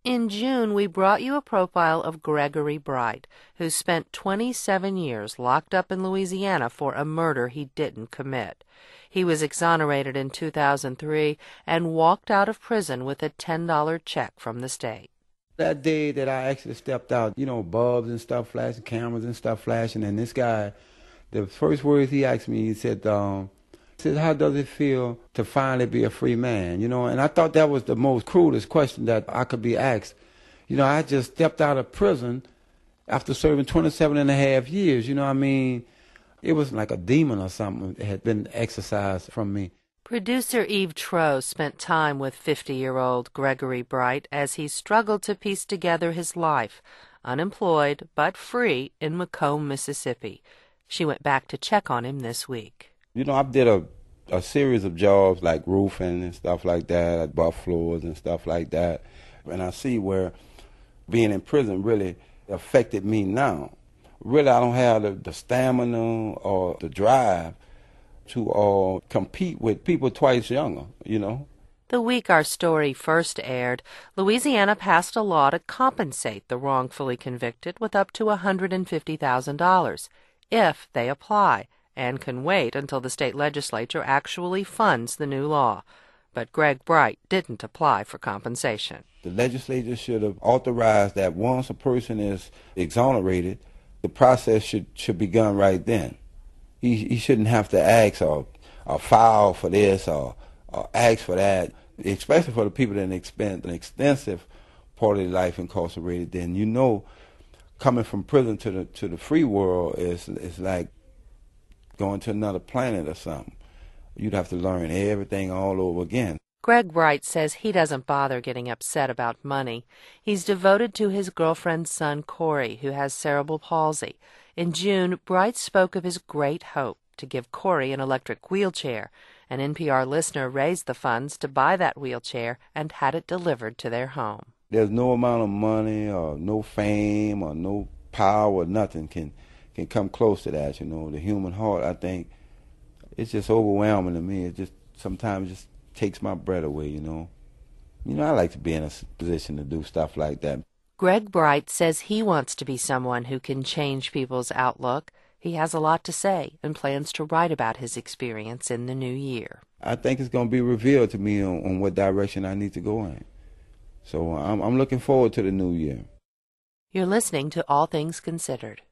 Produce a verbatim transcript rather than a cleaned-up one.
In June, we brought you a profile of Gregory Bright, who spent twenty-seven years locked up in Louisiana for a murder he didn't commit. He was exonerated in two thousand three and walked out of prison with a ten dollar check from the state. That day that I actually stepped out, you know, bulbs and stuff flashing, cameras and stuff flashing, and this guy, the first words he asked me, he said, um, he said, how does it feel to finally be a free man? You know, and I thought that was the most cruelest question that I could be asked. You know, I just stepped out of prison after serving twenty-seven and a half years. You know what I mean? It was like a demon or something that had been exorcised from me. Producer Eve Troeh spent time with fifty-year-old Gregory Bright as he struggled to piece together his life, unemployed but free in Macomb, Mississippi. She went back to check on him this week. You know, I did a, a series of jobs like roofing and stuff like that, buff floors and stuff like that. And I see where being in prison really affected me now. Really, I don't have the, the stamina or the drive to uh, compete with people twice younger, you know. The week our story first aired, Louisiana passed a law to compensate the wrongfully convicted with up to one hundred fifty thousand dollars if they apply, and can wait until the state legislature actually funds the new law. But Greg Bright didn't apply for compensation. The legislature should have authorized that once a person is exonerated, the process should, should be done right then. He, he shouldn't have to ask or, or file for this or, or ask for that, especially for the people that spent an extensive part of their life incarcerated. Then you know, coming from prison to the to the free world is is like going to another planet or something. You'd have to learn everything all over again. Greg Bright says he doesn't bother getting upset about money. He's devoted to his girlfriend's son, Corey, who has cerebral palsy. In June, Bright spoke of his great hope to give Corey an electric wheelchair. An N P R listener raised the funds to buy that wheelchair and had it delivered to their home. There's no amount of money or no fame or no power or nothing can, can come close to that, you know. The human heart, I think, it's just overwhelming to me. It just sometimes just takes my breath away, you know. You know, I like to be in a position to do stuff like that. Greg Bright says he wants to be someone who can change people's outlook. He has a lot to say and plans to write about his experience in the new year. I think it's going to be revealed to me on, on what direction I need to go in. So I'm, I'm looking forward to the new year. You're listening to All Things Considered.